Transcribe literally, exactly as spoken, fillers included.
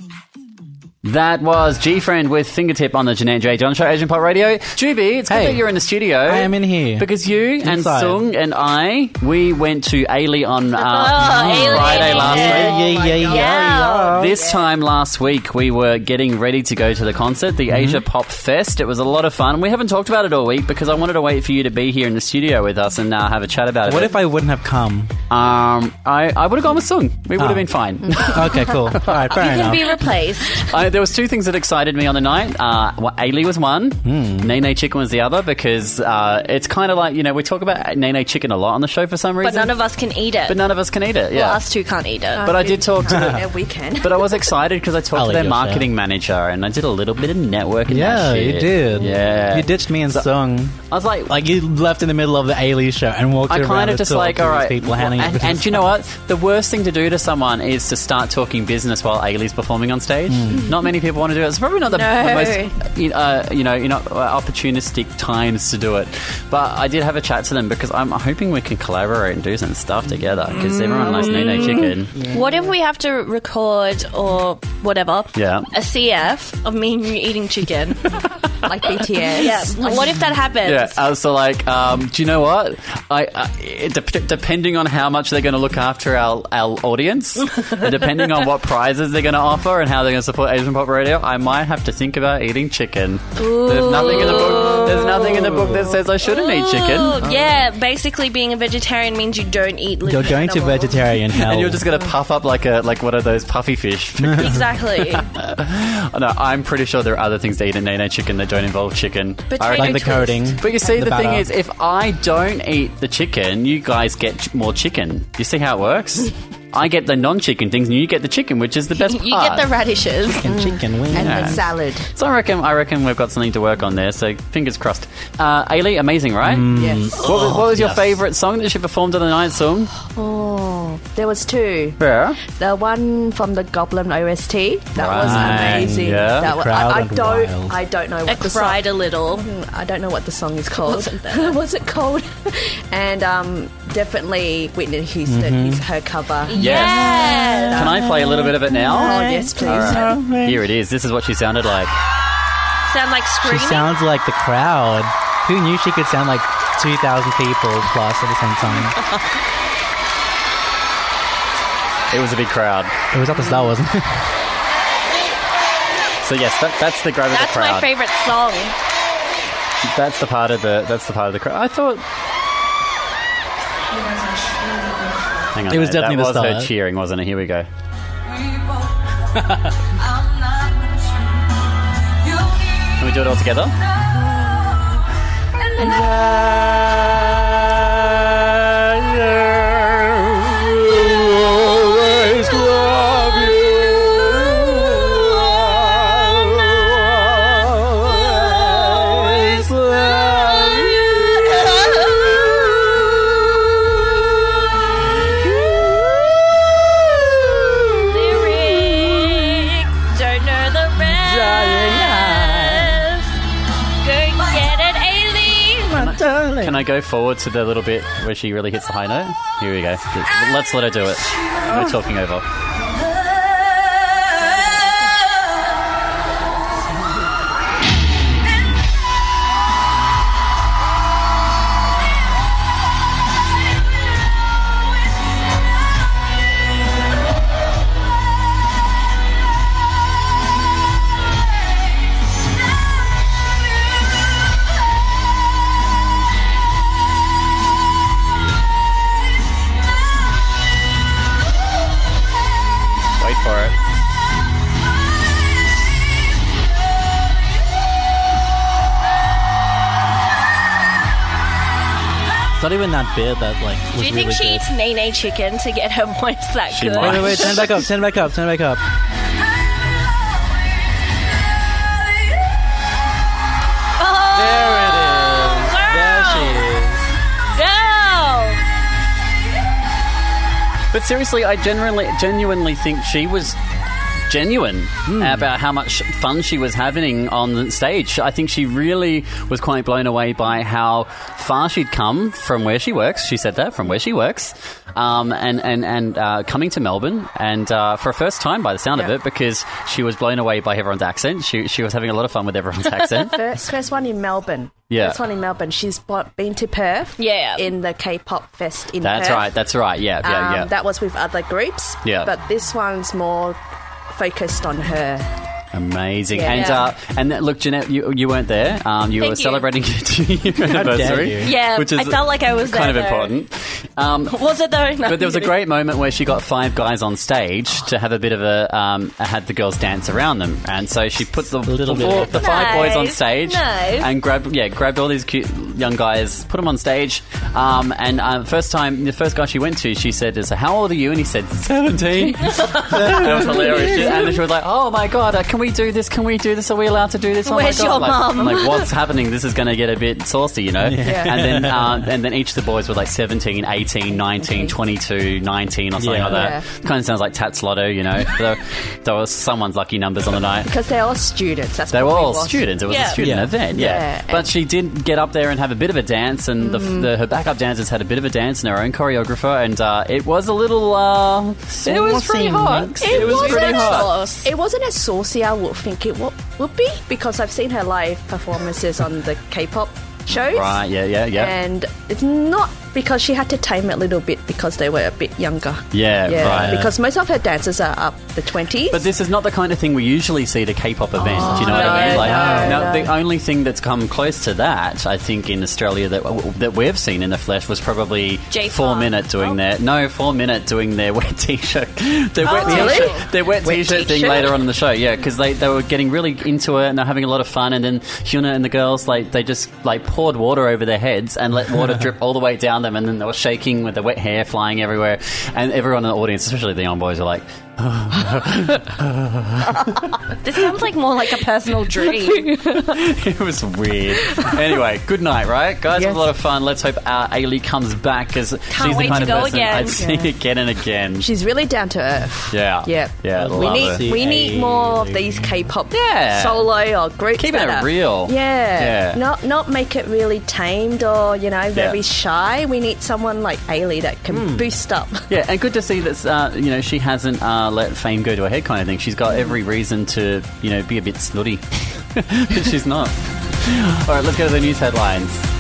That was G-Friend with Fingertip on the Jeanette and J John Show, Asian Pop Radio. Juby, it's good Hey. that you're in the studio. I am in here. Because you and Inside. Sung and I, we went to Ailey on uh, Oh, Ailey. Friday last Yeah, week. yeah, yeah, yeah, yeah. This time last week, we were getting ready to go to the concert, the Mm-hmm. Asia Pop Fest. It was a lot of fun. We haven't talked about it all week because I wanted to wait for you to be here in the studio with us and uh, have a chat about it. What if I wouldn't have come? Um, I, I would have gone with Sung. We would Oh. have been fine. Okay, cool. All right, fair You enough. can be replaced. I, there was two things that excited me on the night. Uh, well, Ailey was one. Hmm. Nene Chicken was the other because uh, it's kind of like, you know, we talk about Nene Chicken a lot on the show for some reason. But none of us can eat it. But none of us can eat it, yeah. Well, us two can't eat it. But I did talk to the... Yeah, we can. But I was excited because I talked I'll to eat their your marketing manager and I did a little bit of networking. Yeah, that shit. you did. Yeah. You ditched me and Sung. I was like... Like, you left in the middle of the Ailey show and walked I around kind of to just talk like, to all these right. people handing and, out and do you know what? The worst thing to do to someone is to start talking business while Ailey's performing on stage. Hmm. Not many people want to do it. It's probably not the, No. the most, uh, you know, you know, opportunistic times to do it. But I did have a chat to them because I'm hoping we can collaborate and do some stuff together because everyone likes Nene Chicken. What if we have to record or whatever Yeah. a C F of me and you eating chicken? Like B T S. Yeah. What if that happens? Yeah, uh, so like, um, do you know what? I, uh, it, de- depending on how much they're going to look after our, our audience, and depending on what prizes they're going to offer and how they're going to support Asian Pop Radio, I might have to think about eating chicken. There's nothing in the book. There's nothing in the book that says I shouldn't eat chicken. Ooh, yeah, basically being a vegetarian means you don't eat living You're going to animals. vegetarian hell. And you're just going to puff up like a like one of those puffy fish. Exactly. No, I'm pretty sure there are other things to eat in Nene Chicken that don't involve chicken. Potato I reckon- like the twist. coating. But you see, The the, thing batter. is, if I don't eat the chicken, you guys get ch- more chicken. You see how it works? I get the non-chicken things, and you get the chicken, which is the best part. You get the radishes. Chicken, chicken wing. And Yeah. the salad. So I reckon, I reckon we've got something to work on there. So fingers crossed. Uh, Ailey, amazing, right? Yes. What was, what was your yes. favourite song that she performed on the night, Sung? Oh, there was two. Yeah. The one from the Goblin O S T. That was Right. amazing. Yeah. That was, Crowd I, I went don't. wild. I don't know I what the song. cried a little. I don't know what the song is called. Wasn't there? What's it called? And um, definitely Whitney Houston Mm-hmm. is her cover. Yes. Can I play a little bit of it now? Oh yes, please. All right. Here it is. This is what she sounded like. Sound like She screaming? sounds like the crowd. Who knew she could sound like two thousand people plus at the same time? It was a big crowd. It was at the start, wasn't it? So yes, that, that's the grab of the That's crowd. my favourite song. That's the part of the. That's the part of the crowd. I thought. Hang on, It was no, definitely that the was her start. cheering, wasn't it? Here we go. Can we do it all together? Lyrics, don't know the rest. Go get it, Ailey. Can I go forward to the little bit where she really hits the high note? Here we go. Let's let her do it. We're talking over. Wait for it. It's not even that bit that like was Do you think really she good. eats Nene chicken to get her voice that She good? might. Wait, wait, wait, turn it back up, turn it back up, turn it back up. Oh, There it is. There she is. Go! But seriously, I genuinely, genuinely think she was genuine about how much fun she was having on the stage. I think she really was quite blown away by how far she'd come from where she works. She said that, from where she works, um, and, and, and uh, coming to Melbourne, and uh, for a first time by the sound Yeah. of it, because she was blown away by everyone's accent. She, she was having a lot of fun with everyone's accent. First, first one in Melbourne. Yeah. First one in Melbourne. She's bought, been to Perth. Yeah. In the K-pop fest in That's Perth. right, that's right, yeah, yeah, Um, yeah. That was with other groups. Yeah. But this one's more focused on her. Amazing. Yeah. And uh, and that, look, Jeanette, you, you weren't there. Um, you Thank were you. celebrating your two-year anniversary. you. Yeah, which is I felt like I was kind there, of though. important. Um, Was it though? No, But there was a I'm great moment where she got five guys on stage to have a bit of a um, had the girls dance around them, and so she put the, little the, bit four, of- the five boys on Nice, stage nice. and grabbed yeah grabbed all these cute young guys, put them on stage, um, and uh, first time the first guy she went to, she said, "So how old are you?" And he said, seventeen. That was hilarious. She, and then she was like, "Oh my god, uh, can we do this? Can we do this? Are we allowed to do this? Oh Where's my god!" your like, mum? I'm like, what's happening? This is going to get a bit saucy, you know. Yeah. And then uh, and then each of the boys were like seventeen, eighteen, nineteen, twenty-two, nineteen, or something Yeah. like that. Yeah. Kind of sounds like Tats Lotto, you know. there, there was someone's lucky numbers on the night. Because they're all students. That's They were probably all what- students. It was Yeah. a student Yeah. event, yeah. Yeah. But she did get up there and have a bit of a dance, and the, Mm-hmm. the, her backup dancers had a bit of a dance and her own choreographer, and uh, it was a little. Uh, it was pretty hot. mixed. It, was wasn't pretty as hot. sauce. It wasn't as saucy I would think it would, would be, because I've seen her live performances on the K-pop shows. Right? Yeah, yeah, yeah. And it's not because she had to tame it a little bit because they were a bit younger. Yeah, Yeah, right. because most of her dancers are up the twenties. But this is not the kind of thing we usually see at a K-pop event. Do you know what I mean? no, Like, no, now, no. the only thing that's come close to that, I think, in Australia that that we've seen in the flesh was probably J-Pop. Four Minute doing their no Four Minute doing their wet t-shirt, their wet Oh, really? t-shirt, their wet, Wet t-shirt thing t-shirt? later on in the show. Yeah, because they, they were getting really into it and they're having a lot of fun. And then Hyuna and the girls, like, they just like poured water over their heads and let water drip all the way down them, and then they were shaking with the wet hair flying everywhere. And everyone in the audience, especially the young boys, were like, This sounds like more like a personal dream. it was weird. Anyway, good night, right? Guys, it was a lot of fun. Let's hope uh, Ailey comes back, because she's wait the kind to of go person again. I'd see Yeah. again and again. she's really down to earth. Yeah. Yeah. Yeah, We We love need it. we need more of Ailey. these K-pop Yeah. solo or groups. Keeping that it are- real. Yeah. Yeah. Not not make it really tamed or, you know, very Yeah. shy. We need someone like Ailey that can boost up. Yeah, and good to see that, uh, you know, she hasn't uh, let fame go to her head kind of thing. She's got every reason to, you know, be a bit snooty. But she's not. All right, let's go to the news headlines.